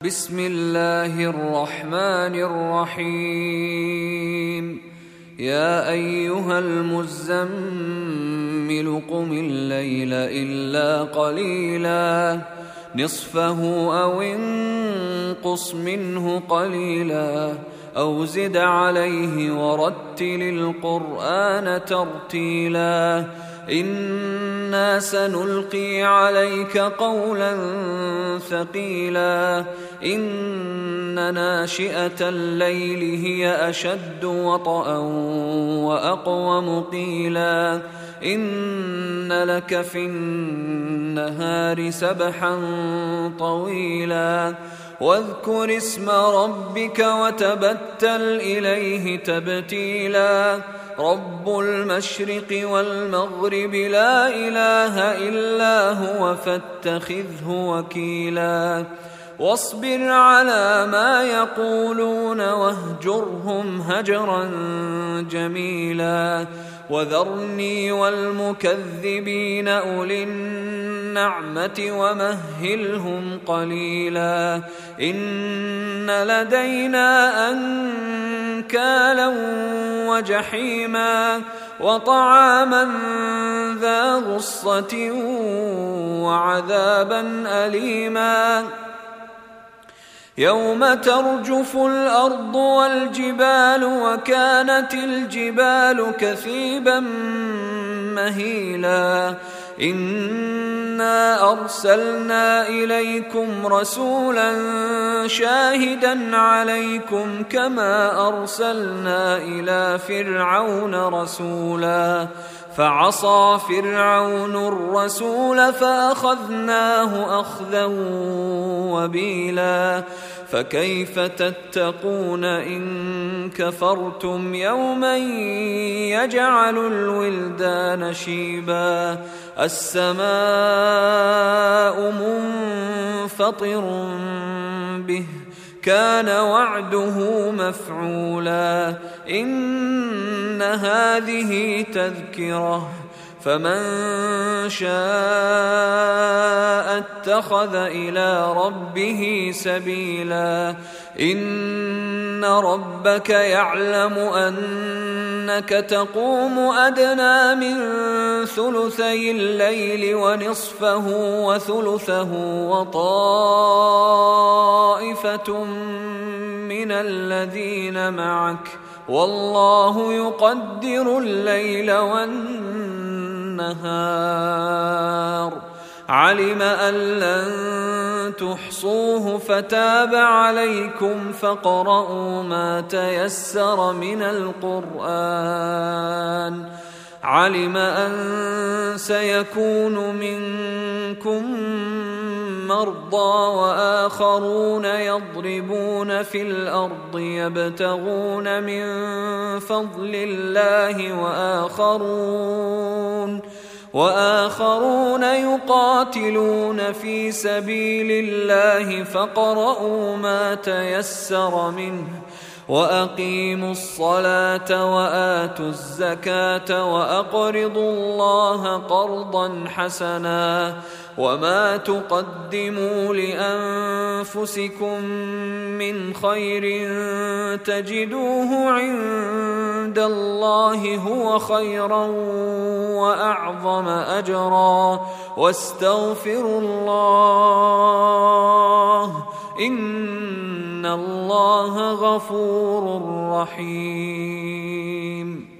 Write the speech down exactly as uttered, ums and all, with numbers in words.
بسم الله الرحمن الرحيم يا أيها المزمل قم الليل إلا قليلا نصفه أو انقص منه قليلا أو زد عليه ورتل القرآن ترتيلا إنا سنلقي عليك قولا ثقيلا إن ناشئة الليل هي أشد وطئا وأقوم قيلا إن لك في النهار سبحا طويلا واذكر اسم ربك وتبتل إليه تبتيلا رب المشرق والمغرب لا إله إلا هو فاتخذه وكيلا واصبر على ما يقولون واهجرهم هجرا جميلا وذرني والمكذبين أولي النعمة ومهلهم قليلا إن لدينا أنكالا وجحيما وطعاما ذا غصة وعذابا أليما يوم ترجف الأرض والجبال وكانت الجبال كثيبا مهيلا إنا أرسلنا إليكم رسولا شاهدا عليكم كما أرسلنا إلى فرعون رسولا فعصى فرعون الرسول فأخذناه أخذا وبيلا فكيف تتقون إن كفرتم يوما يجعل الولدان شيبا السماء منفطر به كان وعده مفعولا إن هذه تذكرة فمن شاء اتخذ إلى ربه سبيلا إن ربك يعلم أنك تقوم أدنى من ثلثي الليل ونصفه وثلثه وطائفة من الذين معك والله يقدر الليل والنهار علم أن لن تحصوه فتاب عليكم فاقرؤوا ما تيسر من القرآن علم أن سيكون منكم مرضى وآخرون يضربون في الأرض يبتغون من فضل الله وآخرون وآخرون يقاتلون في سبيل الله فاقرؤوا ما تيسر منه وأقيموا الصلاة وآتوا الزكاة وأقرضوا الله قرضا حسنا وما تقدموا لأنفسكم من خير تجدوه عند الله هو خيرا وأعظم أجرا واستغفروا الله إن الله غفور رحيم